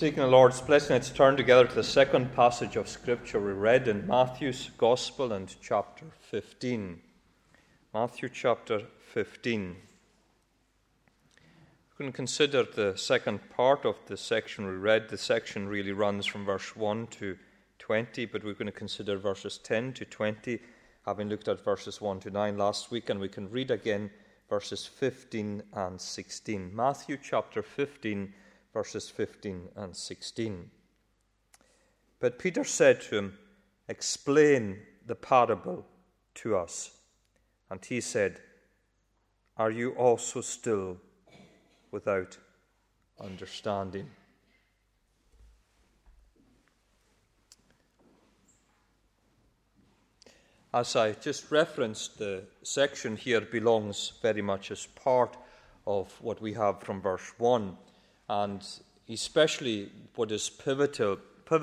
Seeking the Lord's blessing, let's turn together to the second passage of Scripture we read in Matthew's Gospel and chapter 15. Matthew chapter 15. We're going to consider the second part of the section we read. The section really runs from verse 1 to 20, but we're going to consider verses 10 to 20, having looked at verses 1 to 9 last week, and we can read again verses 15 and 16. Matthew chapter 15, verses 15 and 16. But Peter said to him, "Explain the parable to us." And he said, "Are you also still without understanding?" As I just referenced, the section here belongs very much as part of what we have from verse 1. And especially what is pivotal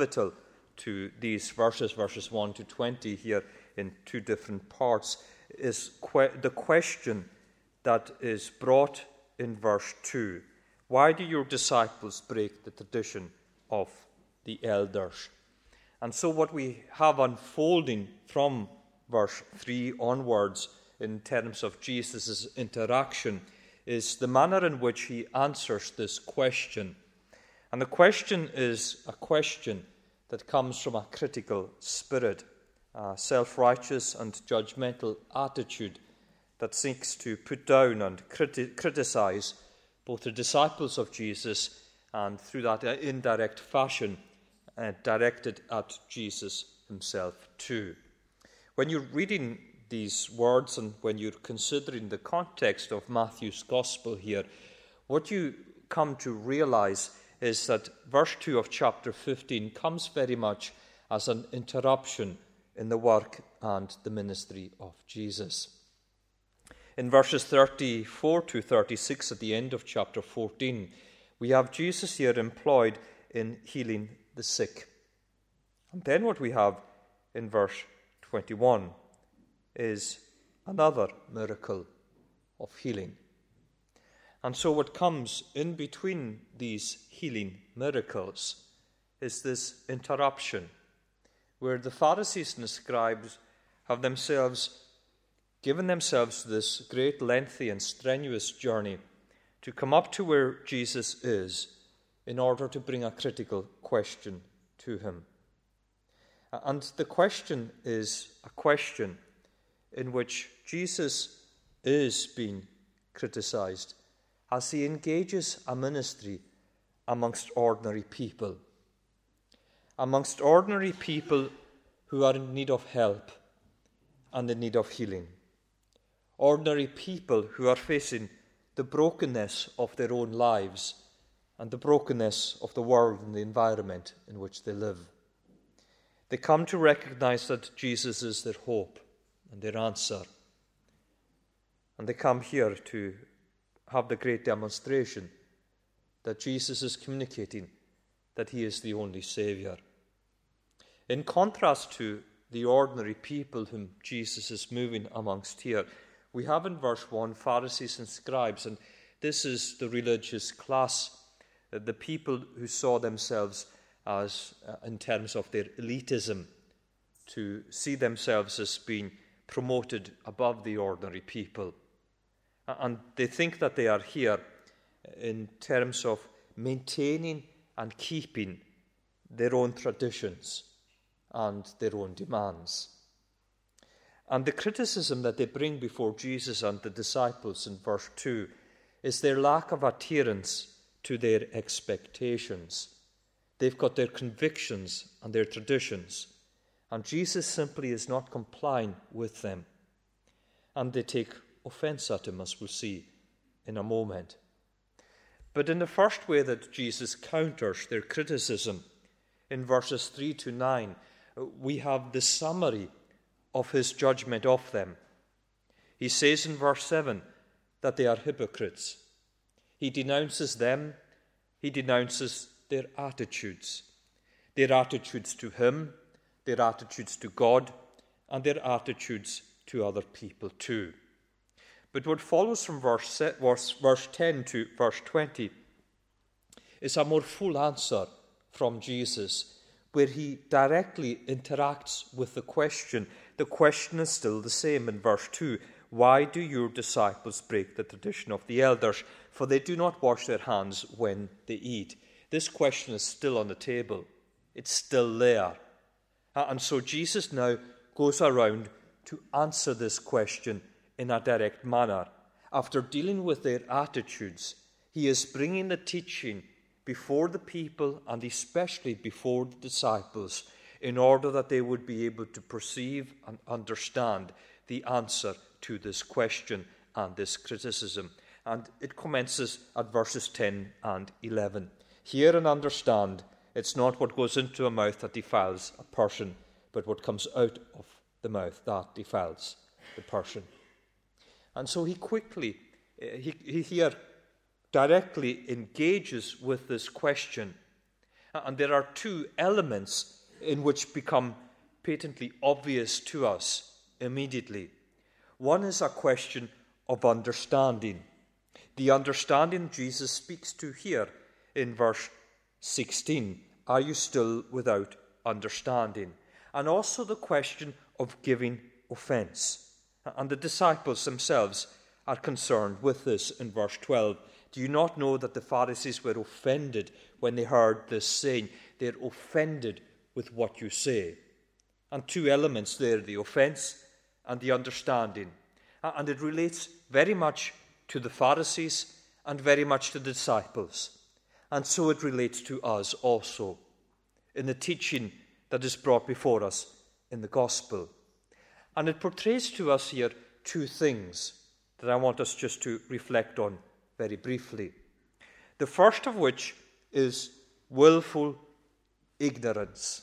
to these verses 1 to 20 here in two different parts, is the question that is brought in verse 2. Why do your disciples break the tradition of the elders? And so what we have unfolding from verse 3 onwards in terms of Jesus' interaction is the manner in which he answers this question. And the question is a question that comes from a critical spirit, a self-righteous and judgmental attitude that seeks to put down and criticize both the disciples of Jesus and through that indirect fashion directed at Jesus himself too. When you're reading these words and when you're considering the context of Matthew's Gospel here, what you come to realize is that verse 2 of chapter 15 comes very much as an interruption in the work and the ministry of Jesus. In verses 34 to 36 at the end of chapter 14, we have Jesus here employed in healing the sick. And then what we have in verse 21 is another miracle of healing. And so what comes in between these healing miracles is this interruption where the Pharisees and the scribes have given themselves this great lengthy and strenuous journey to come up to where Jesus is in order to bring a critical question to him. And the question is a question in which Jesus is being criticized as he engages a ministry amongst ordinary people who are in need of help and in need of healing, ordinary people who are facing the brokenness of their own lives and the brokenness of the world and the environment in which they live. They come to recognize that Jesus is their hope and their answer. And they come here to have the great demonstration that Jesus is communicating that he is the only Saviour. In contrast to the ordinary people whom Jesus is moving amongst here, we have in verse 1 Pharisees and scribes, and this is the religious class, the people who saw themselves as, in terms of their elitism, to see themselves as being promoted above the ordinary people. And they think that they are here in terms of maintaining and keeping their own traditions and their own demands. And the criticism that they bring before Jesus and the disciples in verse 2 is their lack of adherence to their expectations. They've got their convictions and their traditions, and Jesus simply is not complying with them. And they take offense at him, as we'll see in a moment. But in the first way that Jesus counters their criticism, in verses 3 to 9, we have the summary of his judgment of them. He says in verse 7 that they are hypocrites. He denounces them, he denounces their attitudes to him, their attitudes to God, and their attitudes to other people too. But what follows from verse 10 to verse 20 is a more full answer from Jesus where he directly interacts with the question. The question is still the same in verse 2. Why do your disciples break the tradition of the elders? For they do not wash their hands when they eat. This question is still on the table. It's still there. And so Jesus now goes around to answer this question in a direct manner. After dealing with their attitudes, he is bringing the teaching before the people and especially before the disciples in order that they would be able to perceive and understand the answer to this question and this criticism. And it commences at verses 10 and 11. Hear and understand, it's not what goes into a mouth that defiles a person, but what comes out of the mouth that defiles the person. And so he quickly, he here directly engages with this question. And there are two elements in which become patently obvious to us immediately. One is a question of understanding. The understanding Jesus speaks to here in verse 16. Are you still without understanding? And also the question of giving offence. And the disciples themselves are concerned with this in verse 12. Do you not know that the Pharisees were offended when they heard this saying? They're offended with what you say. And two elements there, the offence and the understanding. And it relates very much to the Pharisees and very much to the disciples. And so it relates to us also in the teaching that is brought before us in the gospel. And it portrays to us here two things that I want us just to reflect on very briefly. The first of which is willful ignorance.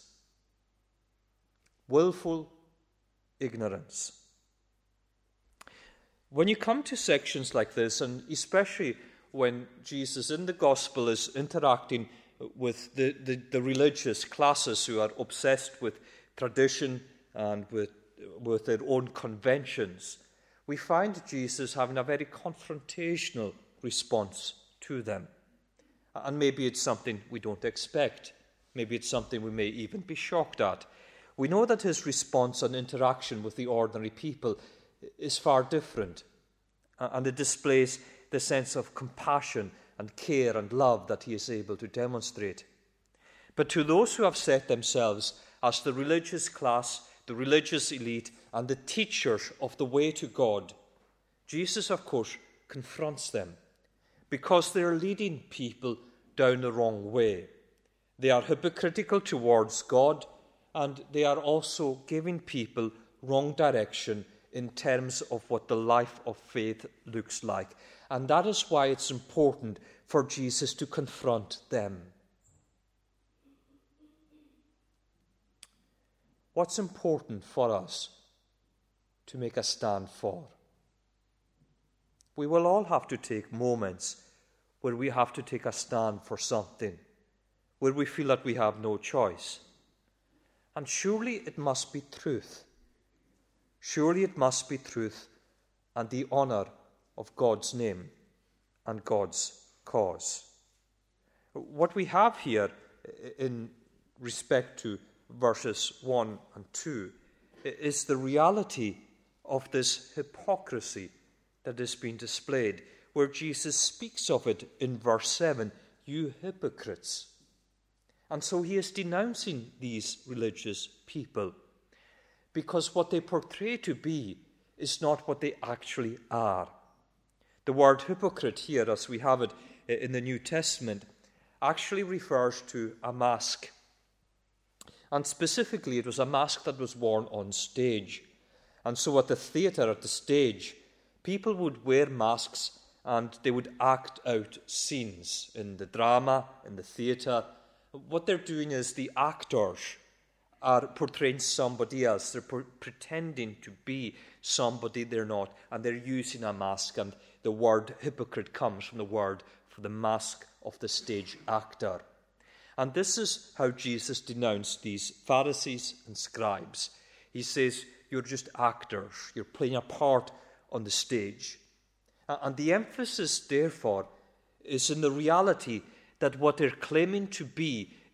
Willful ignorance. When you come to sections like this, and especially when Jesus in the gospel is interacting with the religious classes who are obsessed with tradition and with their own conventions, we find Jesus having a very confrontational response to them. And maybe it's something we don't expect. Maybe it's something we may even be shocked at. We know that his response and interaction with the ordinary people is far different. And it displays the sense of compassion and care and love that he is able to demonstrate. But to those who have set themselves as the religious class, the religious elite, and the teachers of the way to God, Jesus, of course, confronts them because they are leading people down the wrong way. They are hypocritical towards God, and they are also giving people wrong direction in terms of what the life of faith looks like. And that is why it's important for Jesus to confront them. What's important for us to make a stand for? We will all have to take moments where we have to take a stand for something, where we feel that we have no choice. And surely it must be truth. Surely it must be truth and the honour of God's name and God's cause. What we have here in respect to verses 1 and 2 is the reality of this hypocrisy that is being displayed, where Jesus speaks of it in verse 7, you hypocrites. And so he is denouncing these religious people because what they portray to be is not what they actually are. The word hypocrite here, as we have it in the New Testament, actually refers to a mask. And specifically, it was a mask that was worn on stage. And so at the theatre, at the stage, people would wear masks and they would act out scenes in the drama, in the theatre. What they're doing is the actors are portraying somebody else. They're pretending to be somebody they're not, and they're using a mask. And the word hypocrite comes from the word for the mask of the stage actor. And this is how Jesus denounced these Pharisees and scribes. He says, you're just actors. You're playing a part on the stage. And the emphasis, therefore, is in the reality that what they're claiming to be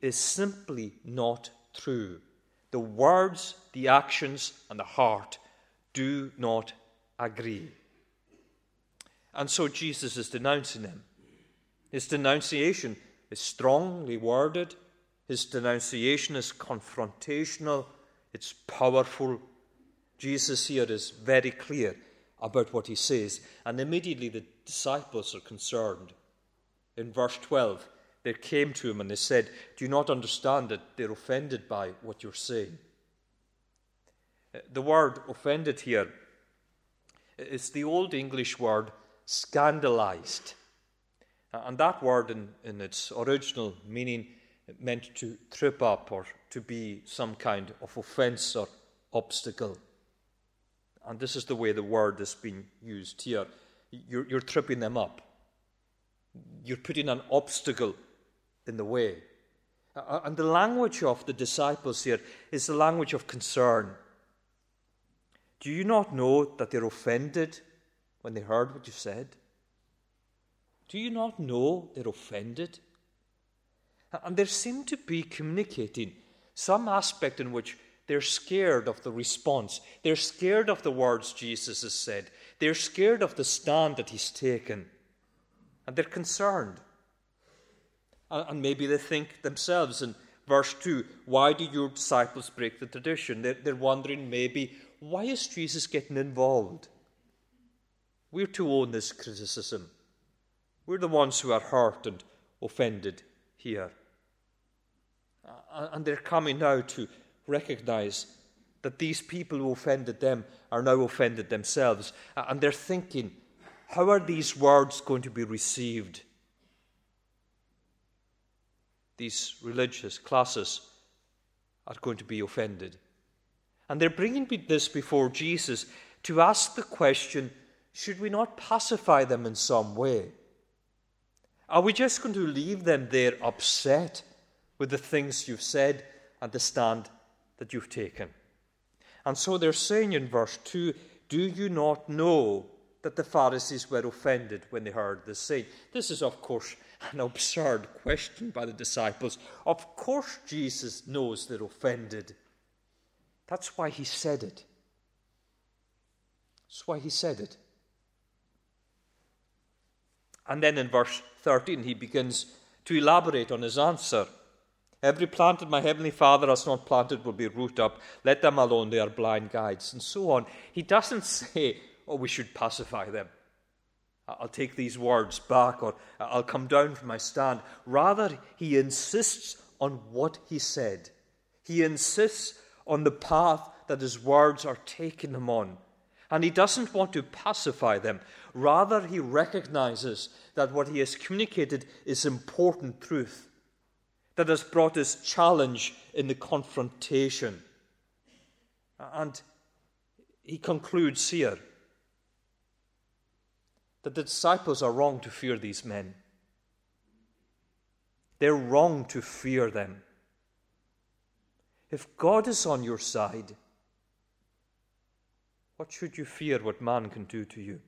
is simply not true. The words, the actions, and the heart do not agree. And so Jesus is denouncing them. His denunciation is strongly worded. His denunciation is confrontational. It's powerful. Jesus here is very clear about what he says. And immediately the disciples are concerned. In verse 12, they came to him and they said, "Do you not understand that they're offended by what you're saying?" The word offended here is the Old English word scandalized. And that word in its original meaning meant to trip up or to be some kind of offense or obstacle. And this is the way the word has been used here. You're tripping them up. You're putting an obstacle in the way. And the language of the disciples here is the language of concern. Do you not know that they're offended when they heard what you said? Do you not know they're offended? And they seem to be communicating some aspect in which they're scared of the response. They're scared of the words Jesus has said. They're scared of the stand that he's taken. And they're concerned. And maybe they think themselves in verse 2, why do your disciples break the tradition? They're wondering maybe, why is Jesus getting involved? We're to own this criticism. We're the ones who are hurt and offended here. And they're coming now to recognize that these people who offended them are now offended themselves. And they're thinking, how are these words going to be received? These religious classes are going to be offended. And they're bringing this before Jesus to ask the question, should we not pacify them in some way? Are we just going to leave them there upset with the things you've said and the stand that you've taken? And so they're saying in verse 2, do you not know that the Pharisees were offended when they heard this saying? This is, of course, an absurd question by the disciples. Of course Jesus knows they're offended. That's why he said it. That's why he said it. And then in verse 13 he begins to elaborate on his answer. Every plant that my heavenly Father has not planted will be rooted up. Let them alone, they are blind guides, and so on. He doesn't say, we should pacify them. I'll take these words back, or I'll come down from my stand. Rather, he insists on what he said. He insists on the path that his words are taking them on. And he doesn't want to pacify them. Rather, he recognizes that what he has communicated is important truth that has brought his challenge in the confrontation. And he concludes here that the disciples are wrong to fear these men. They're wrong to fear them. If God is on your side, what should you fear what man can do to you?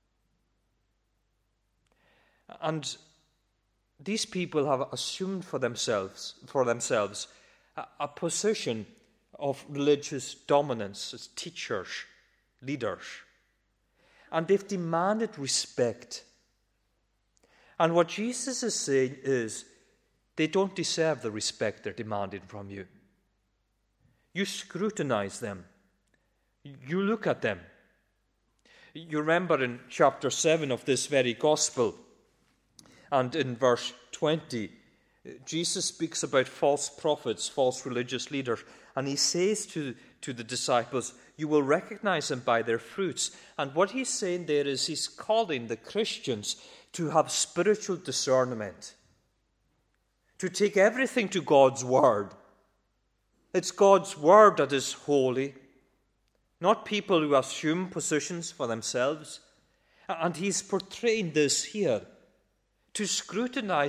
And these people have assumed for themselves a position of religious dominance as teachers, leaders. And they've demanded respect. And what Jesus is saying is, they don't deserve the respect they're demanding from you. You scrutinize them. You look at them. You remember in chapter 7 of this very gospel, and in verse 20, Jesus speaks about false prophets, false religious leaders, and he says to the disciples, you will recognize them by their fruits. And what he's saying there is he's calling the Christians to have spiritual discernment, to take everything to God's word. It's God's word that is holy, not people who assume positions for themselves. And he's portraying this here, to scrutinize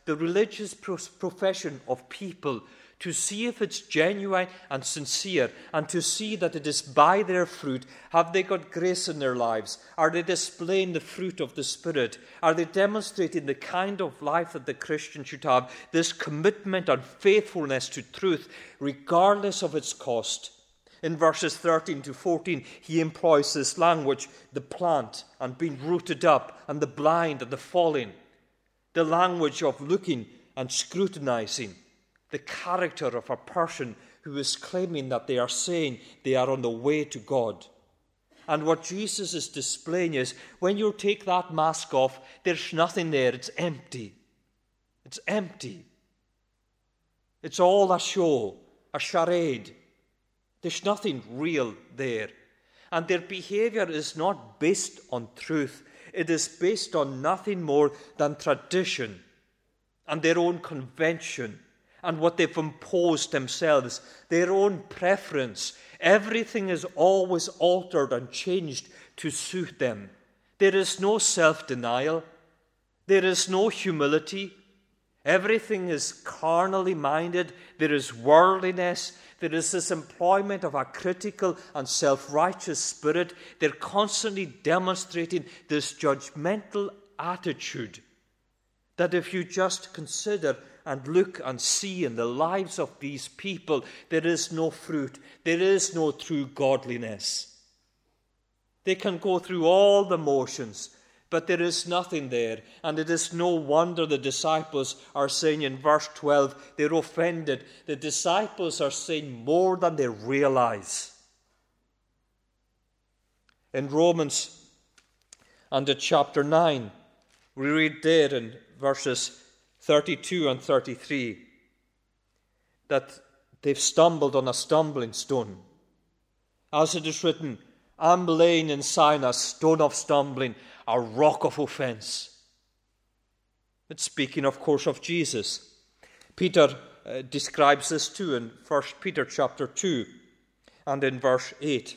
the religious profession of people, to see if it's genuine and sincere, and to see that it is by their fruit. Have they got grace in their lives? Are they displaying the fruit of the Spirit? Are they demonstrating the kind of life that the Christian should have, this commitment and faithfulness to truth, regardless of its cost? In verses 13 to 14, he employs this language, the plant and being rooted up, and the blind and the falling, the language of looking and scrutinizing the character of a person who is claiming that they are saying they are on the way to God. And what Jesus is displaying is, when you take that mask off, there's nothing there. It's empty. It's empty. It's all a show, a charade. There's nothing real there. And their behavior is not based on truth. It is based on nothing more than tradition and their own convention and what they've imposed themselves, their own preference. Everything is always altered and changed to suit them. There is no self-denial. There is no humility. Everything is carnally minded. There is worldliness. There is this employment of a critical and self-righteous spirit. They're constantly demonstrating this judgmental attitude that if you just consider and look and see in the lives of these people, there is no fruit. There is no true godliness. They can go through all the motions, but there is nothing there. And it is no wonder the disciples are saying in verse 12, they're offended. The disciples are saying more than they realize. In Romans and chapter 9, we read there in verses 32 and 33 that they've stumbled on a stumbling stone. As it is written, I'm laying in Zion a stone of stumbling, a rock of offense. It's speaking, of course, of Jesus. Peter describes this too in 1 Peter chapter 2 and in verse 8.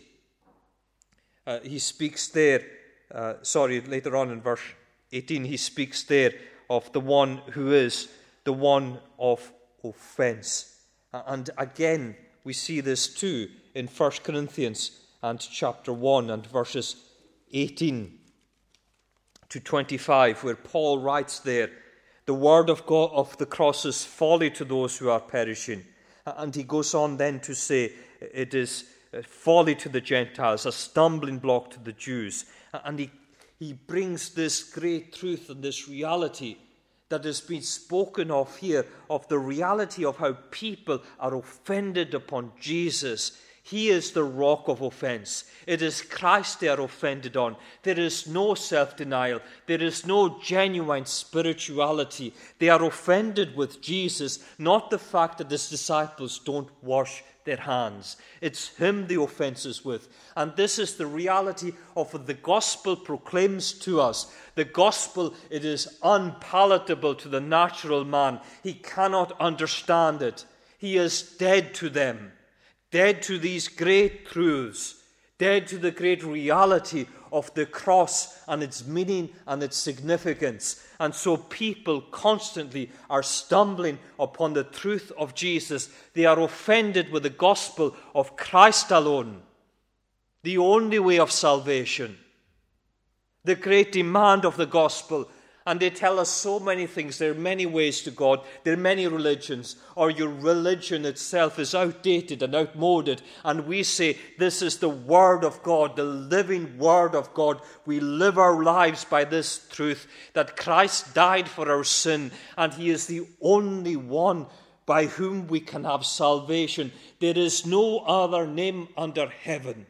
He speaks there, later on in verse 18, he speaks there of the one who is the one of offense. And again, we see this too in 1 Corinthians and chapter 1 and verses 18 to 25, where Paul writes there, the word of God of the cross is folly to those who are perishing. And he goes on then to say it is folly to the Gentiles, a stumbling block to the Jews. And he brings this great truth and this reality that has been spoken of here, of the reality of how people are offended upon Jesus. He is the rock of offense. It is Christ they are offended on. There is no self-denial. There is no genuine spirituality. They are offended with Jesus, not the fact that his disciples don't wash their hands. It's him the offense is with. And this is the reality of what the gospel proclaims to us. The gospel, it is unpalatable to the natural man. He cannot understand it. He is dead to them. Dead to these great truths, dead to the great reality of the cross and its meaning and its significance. And so people constantly are stumbling upon the truth of Jesus. They are offended with the gospel of Christ alone, the only way of salvation, the great demand of the gospel. And they tell us so many things. There are many ways to God. There are many religions. Or your religion itself is outdated and outmoded. And we say, this is the Word of God, the living Word of God. We live our lives by this truth, that Christ died for our sin, and He is the only one by whom we can have salvation. There is no other name under heaven.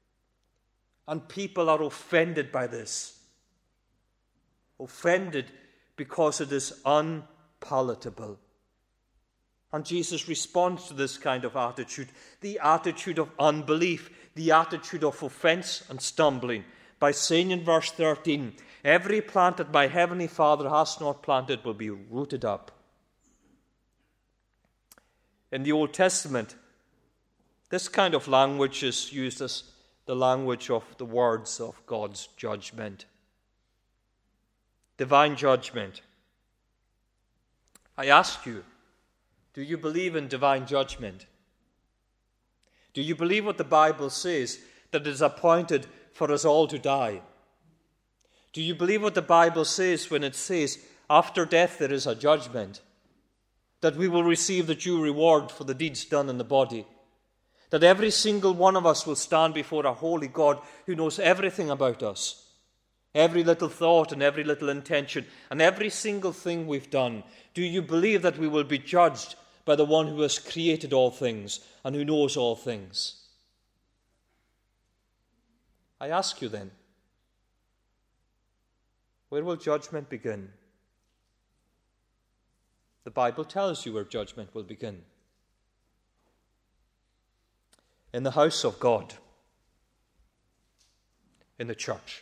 And people are offended by this. Offended because it is unpalatable. And Jesus responds to this kind of attitude, the attitude of unbelief, the attitude of offense and stumbling, by saying in verse 13, every plant that my heavenly Father has not planted will be rooted up. In the Old Testament, this kind of language is used as the language of the words of God's judgment. Divine judgment. I ask you, do you believe in divine judgment? Do you believe what the Bible says, that it is appointed for us all to die? Do you believe what the Bible says when it says, after death there is a judgment, that we will receive the due reward for the deeds done in the body, that every single one of us will stand before a holy God who knows everything about us, every little thought and every little intention and every single thing we've done? Do you believe that we will be judged by the one who has created all things and who knows all things? I ask you then, where will judgment begin? The Bible tells you where judgment will begin. In the house of God, in the church.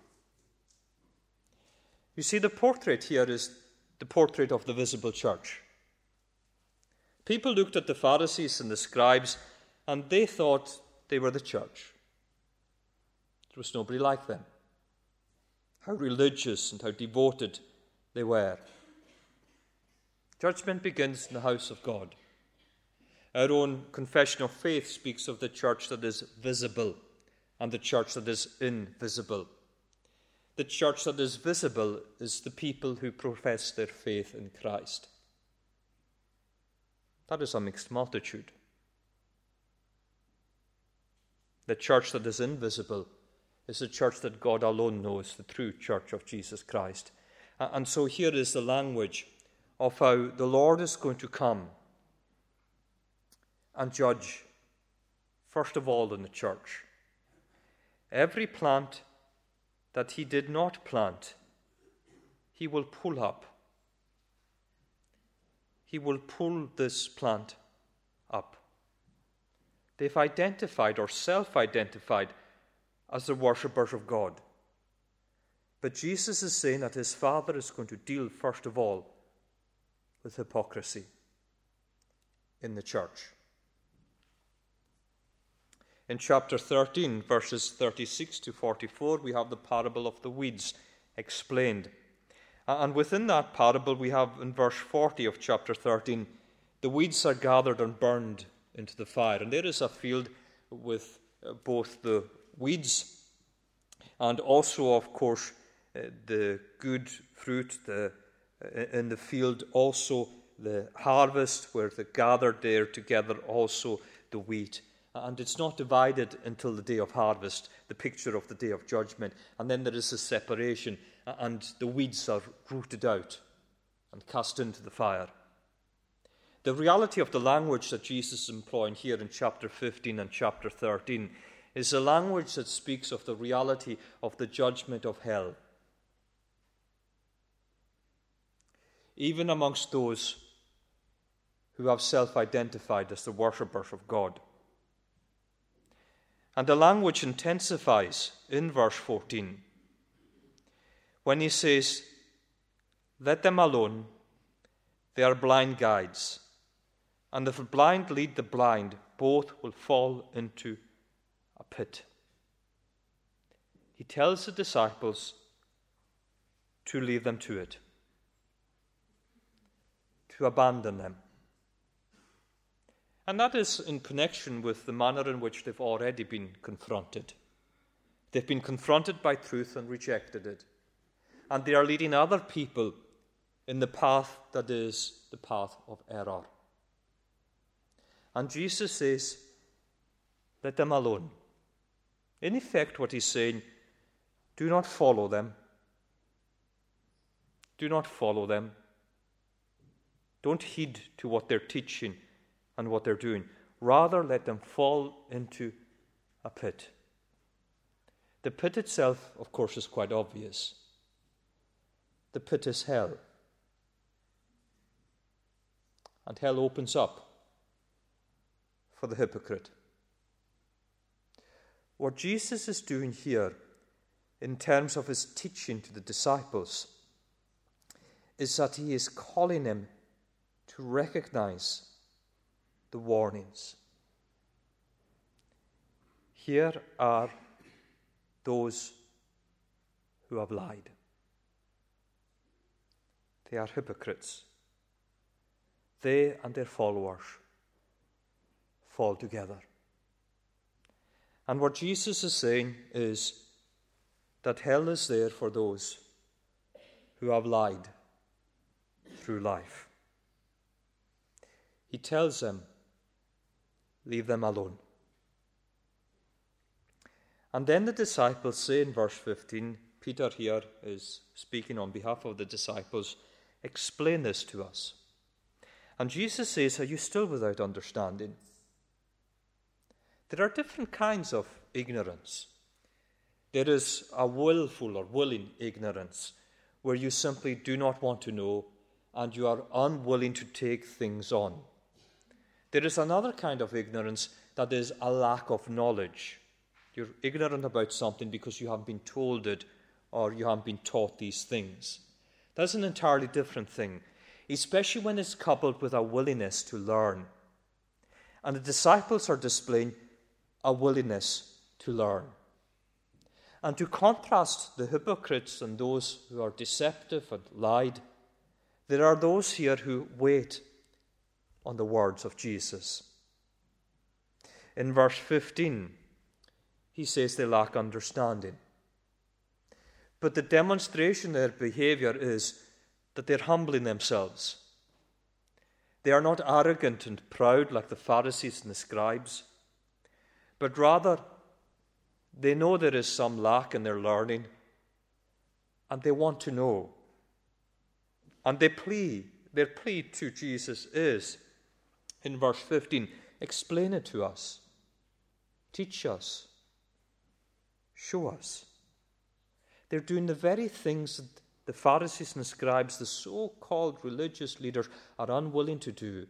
You see, the portrait here is the portrait of the visible church. People looked at the Pharisees and the scribes, and they thought they were the church. There was nobody like them. How religious and how devoted they were. Judgment begins in the house of God. Our own confession of faith speaks of the church that is visible and the church that is invisible. The church that is visible is the people who profess their faith in Christ. That is a mixed multitude. The church that is invisible is the church that God alone knows, the true church of Jesus Christ. And so here is the language of how the Lord is going to come and judge, first of all, in the church. Every plant that he did not plant, he will pull up. He will pull this plant up. They've identified or self-identified as the worshippers of God. But Jesus is saying that his Father is going to deal, first of all, with hypocrisy in the church. In chapter 13, verses 36 to 44, we have the parable of the weeds explained. And within that parable, we have in verse 40 of chapter 13, the weeds are gathered and burned into the fire. And there is a field with both the weeds and also, of course, the good fruit in the field, also the harvest where they gathered there together, also the wheat. And it's not divided until the day of harvest, the picture of the day of judgment. And then there is a separation, and the weeds are rooted out and cast into the fire. The reality of the language that Jesus is employing here in chapter 15 and chapter 13 is a language that speaks of the reality of the judgment of hell. Even amongst those who have self-identified as the worshippers of God. And the language intensifies in verse 14 when he says, "Let them alone, they are blind guides, and if the blind lead the blind, both will fall into a pit." He tells the disciples to leave them to it, to abandon them. And that is in connection with the manner in which they've already been confronted. They've been confronted by truth and rejected it. And they are leading other people in the path that is the path of error. And Jesus says, let them alone. In effect, what he's saying, do not follow them. Do not follow them. Don't heed to what they're teaching and what they're doing. Rather, let them fall into a pit. The pit itself, of course, is quite obvious. The pit is hell. And hell opens up for the hypocrite. What Jesus is doing here, in terms of his teaching to the disciples, is that he is calling them to recognize the warnings. Here are those who have lied. They are hypocrites. they and their followers fall together. And what Jesus is saying is that hell is there for those who have lied through life. He tells them, leave them alone. And then the disciples say in verse 15, Peter here is speaking on behalf of the disciples, explain this to us. And Jesus says, are you still without understanding? There are different kinds of ignorance. There is a willful or willing ignorance, where you simply do not want to know and you are unwilling to take things on. There is another kind of ignorance that is a lack of knowledge. You're ignorant about something because you haven't been told it or you haven't been taught these things. That's an entirely different thing, especially when it's coupled with a willingness to learn. And the disciples are displaying a willingness to learn. And to contrast the hypocrites and those who are deceptive and lied, there are those here who wait on the words of Jesus. In verse 15, he says they lack understanding. But the demonstration of their behavior is that they're humbling themselves. They are not arrogant and proud like the Pharisees and the scribes, but rather they know there is some lack in their learning, and they want to know. And their plea to Jesus is, in verse 15, explain it to us, teach us, show us. They're doing the very things that the Pharisees and the scribes, the so-called religious leaders, are unwilling to do.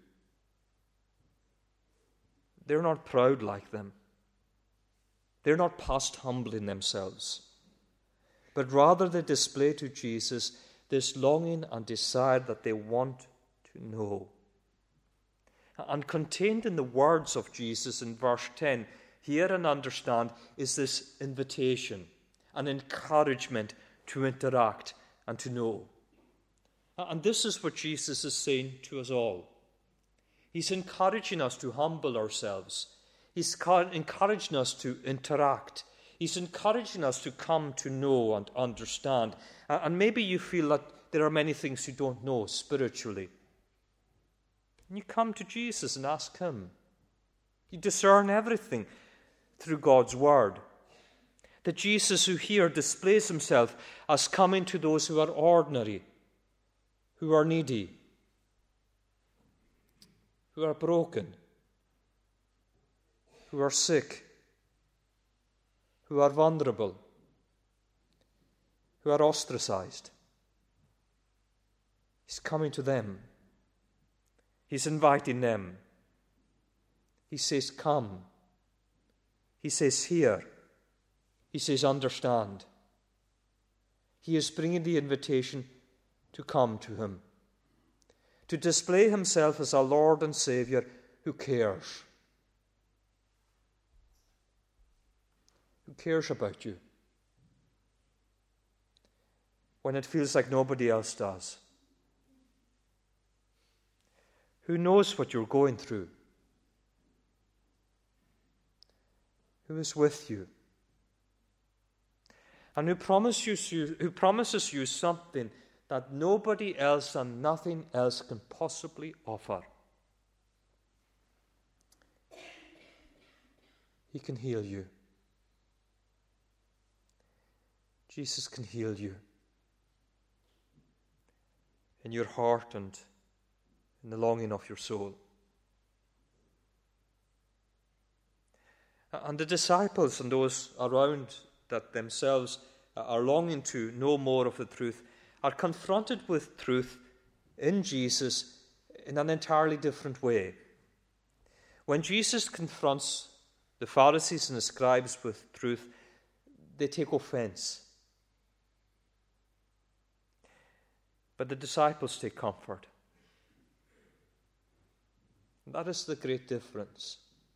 They're not proud like them. They're not past humbling themselves, but rather they display to Jesus this longing and desire that they want to know. And contained in the words of Jesus in verse 10, hear and understand, is this invitation, an encouragement to interact and to know. And this is what Jesus is saying to us all. He's encouraging us to humble ourselves. He's encouraging us to interact. He's encouraging us to come to know and understand. And maybe you feel that there are many things you don't know spiritually. And you come to Jesus and ask him. You discern everything through God's word. The Jesus who here displays himself as coming to those who are ordinary, who are needy, who are broken, who are sick, who are vulnerable, who are ostracized. He's coming to them. He's inviting them. He says, come. He says, hear. He says, understand. He is bringing the invitation to come to him, to display himself as a Lord and Saviour who cares. Who cares about you when it feels like nobody else does. Who knows what you're going through. Who is with you. And who promises you something that nobody else and nothing else can possibly offer. He can heal you. Jesus can heal you in your heart and in the longing of your soul. And the disciples and those around that themselves are longing to know more of the truth are confronted with truth in Jesus in an entirely different way. When Jesus confronts the Pharisees and the scribes with truth, they take offense. But the disciples take comfort. That is the great difference.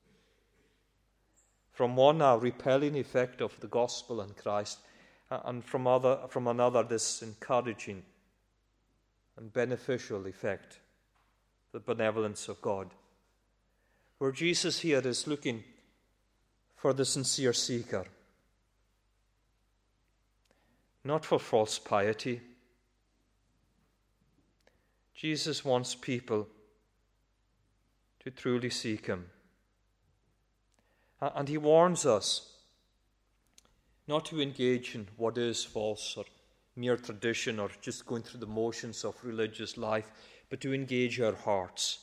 From one, a repelling effect of the gospel and Christ, and from another, this encouraging and beneficial effect the benevolence of God. Where Jesus here is looking for the sincere seeker, not for false piety. Jesus wants people to truly seek him. And he warns us not to engage in what is false or mere tradition or just going through the motions of religious life, but to engage our hearts.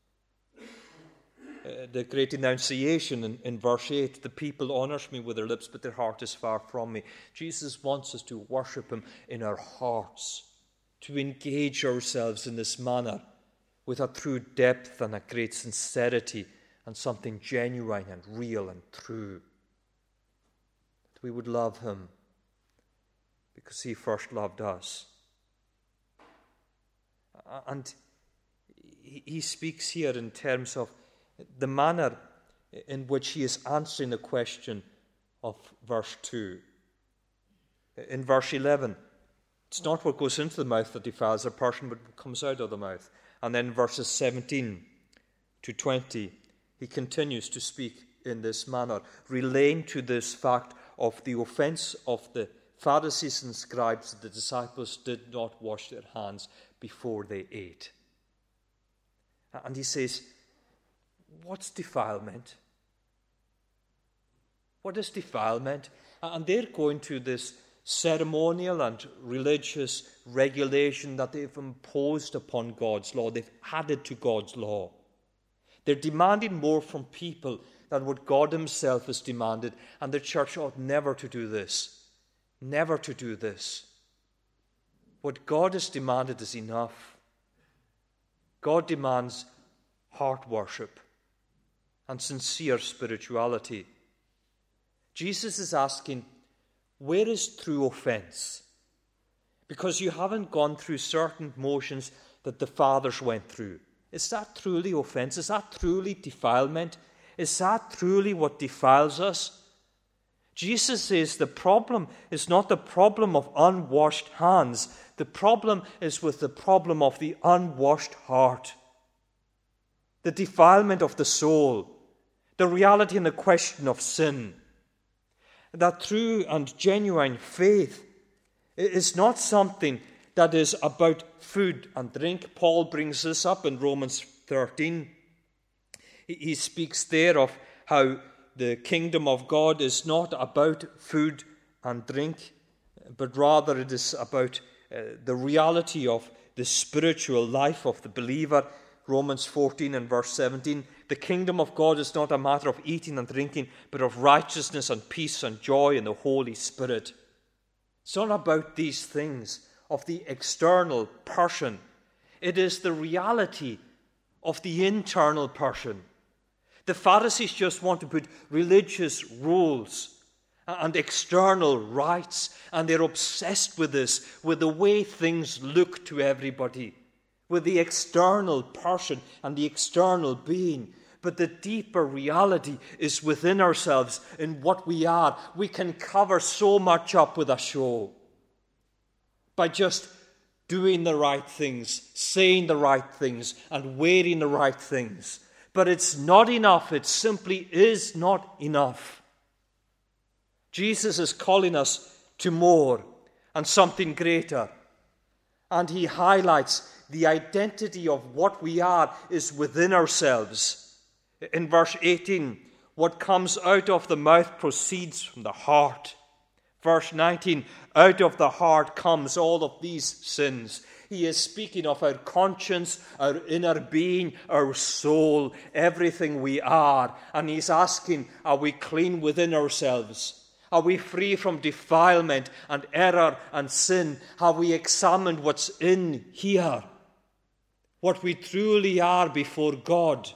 The great enunciation in verse 8, the people honours me with their lips, but their heart is far from me. Jesus wants us to worship him in our hearts, to engage ourselves in this manner with a true depth and a great sincerity and something genuine and real and true. That we would love him because he first loved us. And he speaks here in terms of the manner in which he is answering the question of verse 2. In verse 11, it's not what goes into the mouth that defiles a person, but what comes out of the mouth. And then verses 17 to 20, he continues to speak in this manner, relaying to this fact of the offense of the Pharisees and scribes that the disciples did not wash their hands before they ate. And he says, what's defilement? What is defilement? And they're going to this ceremonial and religious regulation that they've imposed upon God's law. They've added to God's law. They're demanding more from people than what God himself has demanded. And the church ought never to do this. Never to do this. What God has demanded is enough. God demands heart worship and sincere spirituality. Jesus is asking, where is true offense? Because you haven't gone through certain motions that the fathers went through. Is that truly offense? Is that truly defilement? Is that truly what defiles us? Jesus says the problem is not the problem of unwashed hands. The problem is with the problem of the unwashed heart. The defilement of the soul. The reality and the question of sin. That true and genuine faith is not something that is about food and drink. Paul brings this up in Romans 13. He speaks there of how the kingdom of God is not about food and drink, but rather it is about the reality of the spiritual life of the believer. Romans 14 and verse 17, the kingdom of God is not a matter of eating and drinking, but of righteousness and peace and joy in the Holy Spirit. It's not about these things of the external person. It is the reality of the internal person. The Pharisees just want to put religious rules and external rites, and they're obsessed with this, with the way things look to everybody, with the external person and the external being. But the deeper reality is within ourselves, in what we are. We can cover so much up with a show by just doing the right things, saying the right things, and wearing the right things. But it's not enough. It simply is not enough. Jesus is calling us to more and something greater. And he highlights the identity of what we are is within ourselves. In verse 18, what comes out of the mouth proceeds from the heart. Verse 19, out of the heart comes all of these sins. He is speaking of our conscience, our inner being, our soul, everything we are. And he's asking, are we clean within ourselves? Are we free from defilement and error and sin? Have we examined what's in here? What we truly are before God?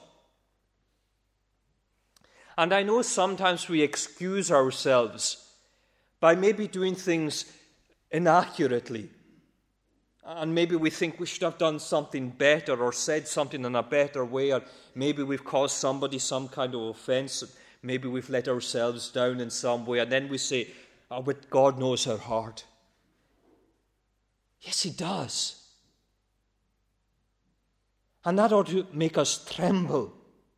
And I know sometimes we excuse ourselves by maybe doing things inaccurately. And maybe we think we should have done something better or said something in a better way, or maybe we've caused somebody some kind of offense. Maybe we've let ourselves down in some way. And then we say, oh, but God knows our heart. Yes, he does. And that ought to make us tremble.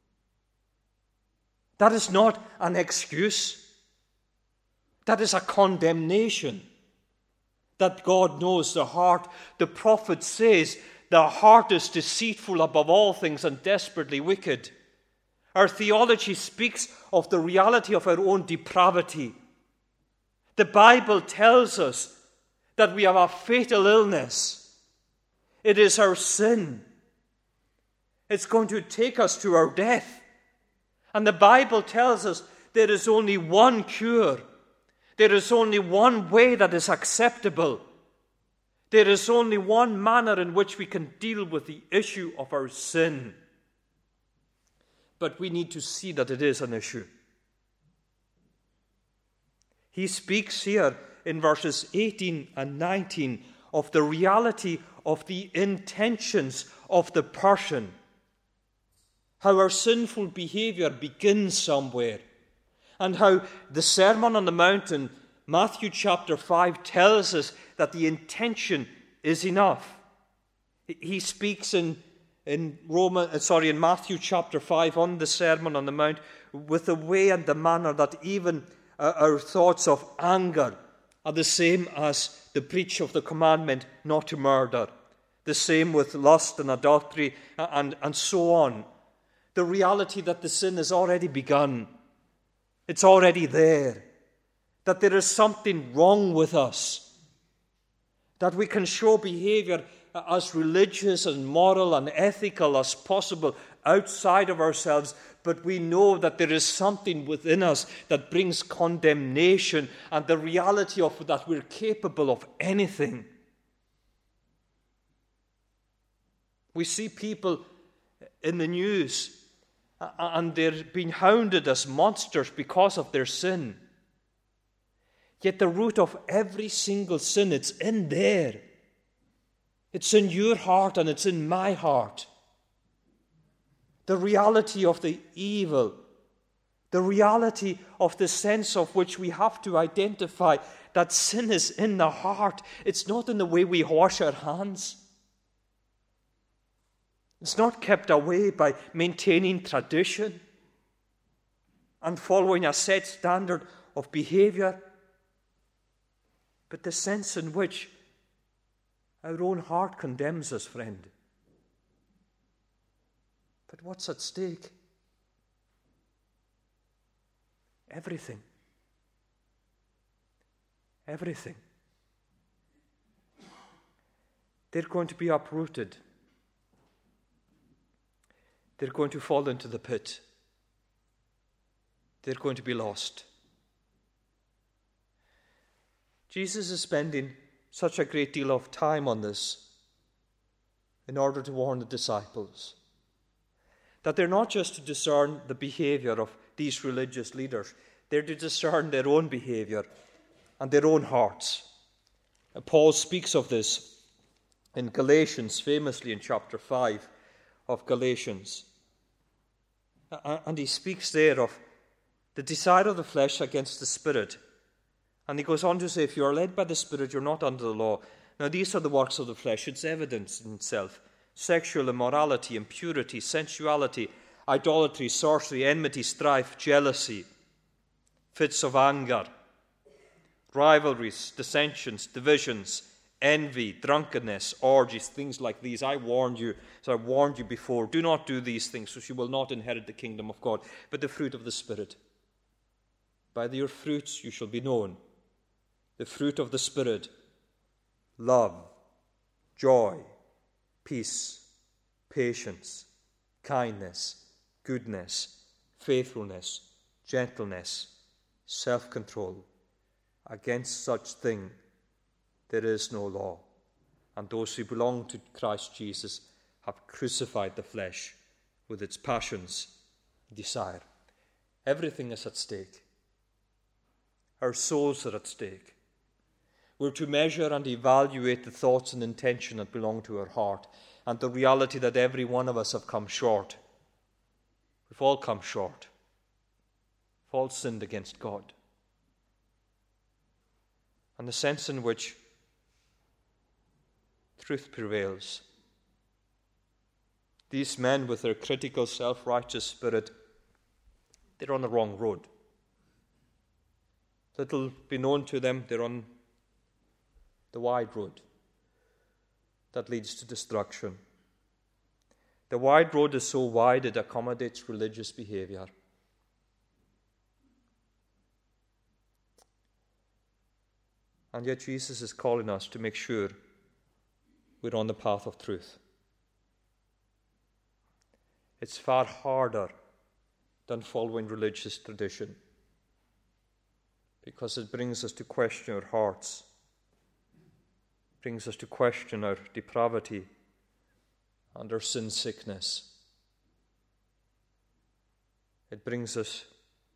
That is not an excuse. That is a condemnation. That God knows the heart. The prophet says the heart is deceitful above all things and desperately wicked. Our theology speaks of the reality of our own depravity. The Bible tells us that we have a fatal illness. It is our sin. It's going to take us to our death. And the Bible tells us there is only one cure. There is only one way that is acceptable. There is only one manner in which we can deal with the issue of our sin. But we need to see that it is an issue. He speaks here in verses 18 and 19 of the reality of the intentions of the person. How our sinful behavior begins somewhere. And how the Sermon on the Mount in Matthew chapter 5 tells us that the intention is enough. He speaks in Matthew chapter 5 on the Sermon on the Mount with the way and the manner that even our thoughts of anger are the same as the breach of the commandment not to murder. The same with lust and adultery and so on. The reality that the sin has already begun. It's already there. That there is something wrong with us. That we can show behavior as religious and moral and ethical as possible outside of ourselves, but we know that there is something within us that brings condemnation and the reality of that we're capable of anything. We see people in the news and they're being hounded as monsters because of their sin. Yet the root of every single sin, it's in there. It's in your heart and it's in my heart. The reality of the evil, the reality of the sense of which we have to identify that sin is in the heart. It's not in the way we wash our hands. It's not kept away by maintaining tradition and following a set standard of behavior, but the sense in which our own heart condemns us, friend. But what's at stake? Everything. Everything. They're going to be uprooted. They're going to fall into the pit. They're going to be lost. Jesus is spending such a great deal of time on this in order to warn the disciples that they're not just to discern the behavior of these religious leaders, they're to discern their own behavior and their own hearts. Paul speaks of this in Galatians, famously in chapter 5 of Galatians. And he speaks there of the desire of the flesh against the Spirit. And he goes on to say, if you are led by the Spirit, you're not under the law. Now these are the works of the flesh. It's evidence in itself. Sexual immorality, impurity, sensuality, idolatry, sorcery, enmity, strife, jealousy, fits of anger, rivalries, dissensions, divisions, envy, drunkenness, orgies, things like these. I warned you, as I warned you before, do not do these things, so you will not inherit the kingdom of God. But the fruit of the Spirit, by your fruits you shall be known. The fruit of the Spirit, love, joy, peace, patience, kindness, goodness, faithfulness, gentleness, self-control. Against such thing there is no law. And those who belong to Christ Jesus have crucified the flesh with its passions and desire. Everything is at stake. Our souls are at stake. We're to measure and evaluate the thoughts and intention that belong to our heart, and the reality that every one of us have come short. We've all come short. We've all sinned against God. And the sense in which truth prevails. These men with their critical, self-righteous spirit, they're on the wrong road. Little be known to them, they're on the wide road that leads to destruction. The wide road is so wide it accommodates religious behavior. And yet Jesus is calling us to make sure we're on the path of truth. It's far harder than following religious tradition, because it brings us to question our hearts, brings us to question our depravity and our sin sickness. It brings us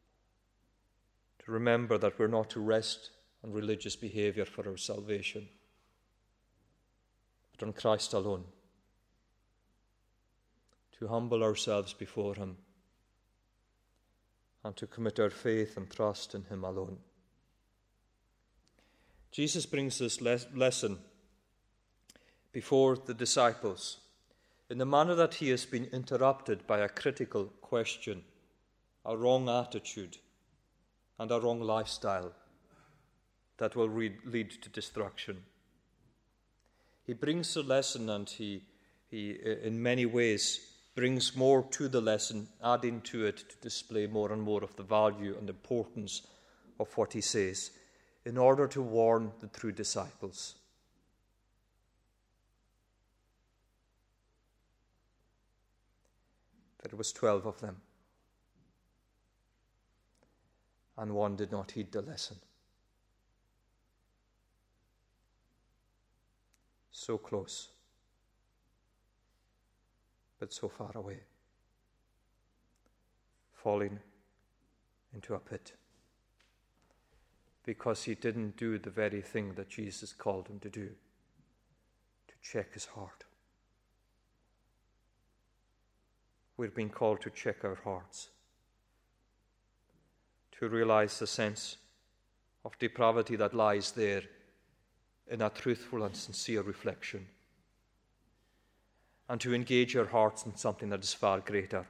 to remember that we're not to rest on religious behavior for our salvation, but on Christ alone, to humble ourselves before Him and to commit our faith and trust in Him alone. Jesus brings this lesson before the disciples in the manner that He has been interrupted by a critical question, a wrong attitude, and a wrong lifestyle that will lead to destruction. He brings the lesson, and he in many ways brings more to the lesson, adding to it to display more and more of the value and importance of what he says, in order to warn the true disciples. There was 12 of them, and one did not heed the lesson. So close, but so far away, falling into a pit, because he didn't do the very thing that Jesus called him to do, to check his heart. We're being called to check our hearts, to realize the sense of depravity that lies there in a truthful and sincere reflection, and to engage our hearts in something that is far greater.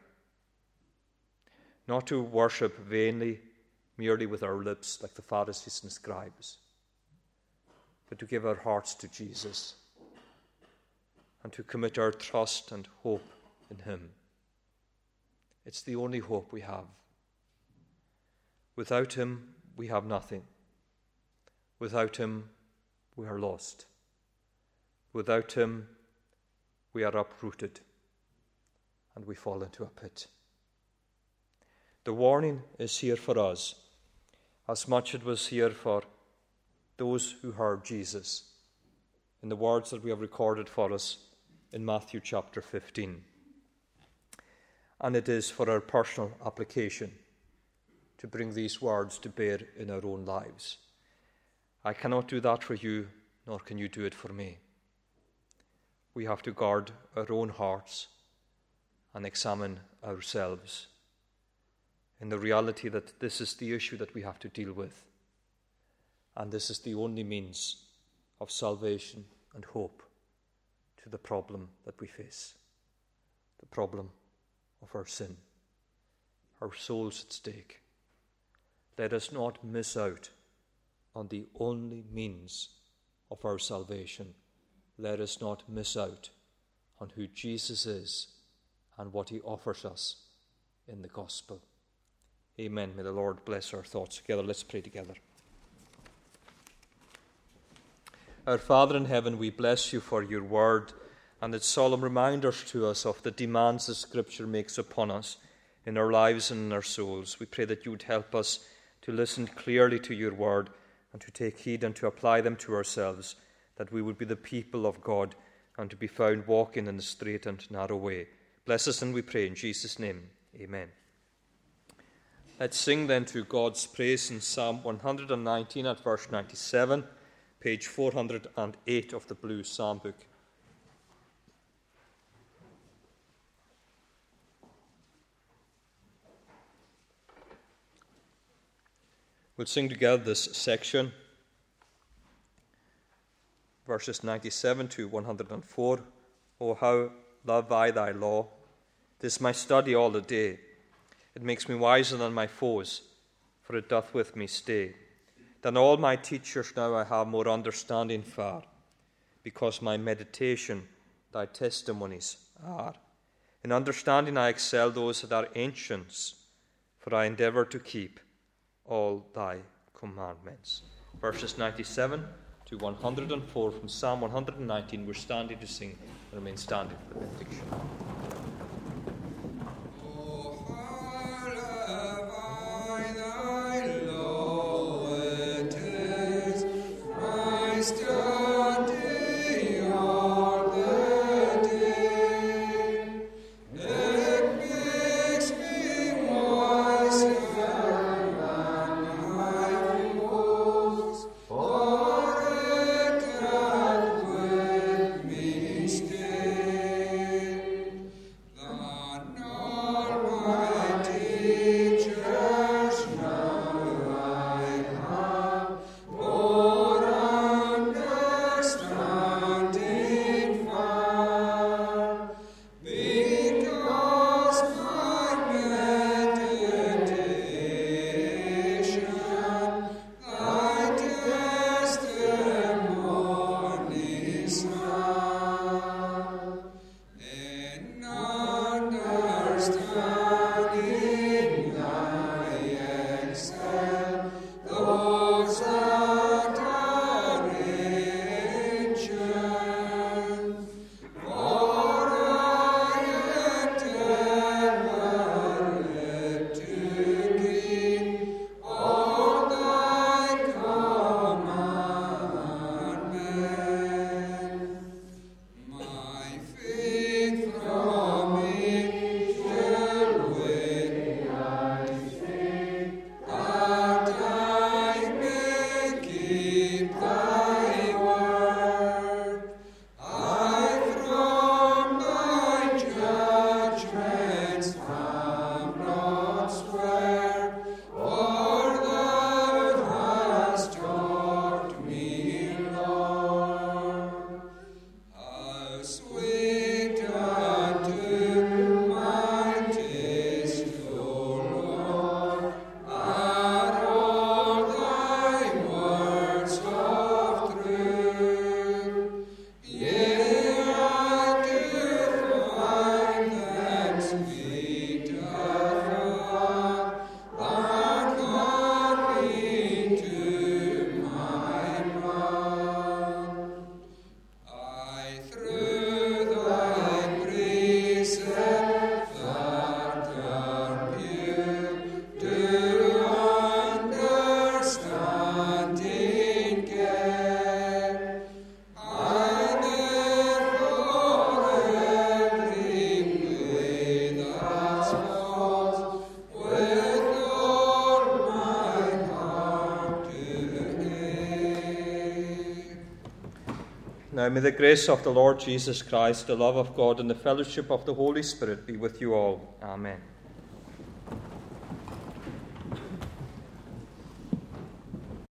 Not to worship vainly, merely with our lips, like the Pharisees and scribes, but to give our hearts to Jesus and to commit our trust and hope in him. It's the only hope we have. Without him, we have nothing. Without him, we are lost. Without him, we are uprooted and we fall into a pit. The warning is here for us as much as it was here for those who heard Jesus in the words that we have recorded for us in Matthew chapter 15. And it is for our personal application to bring these words to bear in our own lives. I cannot do that for you, nor can you do it for me. We have to guard our own hearts and examine ourselves in the reality that this is the issue that we have to deal with. And this is the only means of salvation and hope to the problem that we face, the problem of our sin, our souls at stake. Let us not miss out on the only means of our salvation. Let us not miss out on who Jesus is and what he offers us in the gospel. Amen. May the Lord bless our thoughts together. Let's pray together. Our Father in heaven, we bless you for your word and its solemn reminders to us of the demands that Scripture makes upon us in our lives and in our souls. We pray that you would help us to listen clearly to your word and to take heed and to apply them to ourselves, that we would be the people of God and to be found walking in the straight and narrow way. Bless us, and we pray in Jesus' name. Amen. Let's sing then to God's praise in Psalm 119 at verse 97, page 408 of the Blue Psalm Book. We'll sing together this section, verses 97 to 104. Oh, how love I thy law. 'Tis my study all the day. It makes me wiser than my foes, for it doth with me stay. Than all my teachers now I have more understanding far, because my meditation thy testimonies are. In understanding I excel those that are ancients, for I endeavour to keep all thy commandments. Verses 97 to 104 from Psalm 119. We're standing to sing and remain standing for the benediction. Now may the grace of the Lord Jesus Christ, the love of God, and the fellowship of the Holy Spirit be with you all. Amen.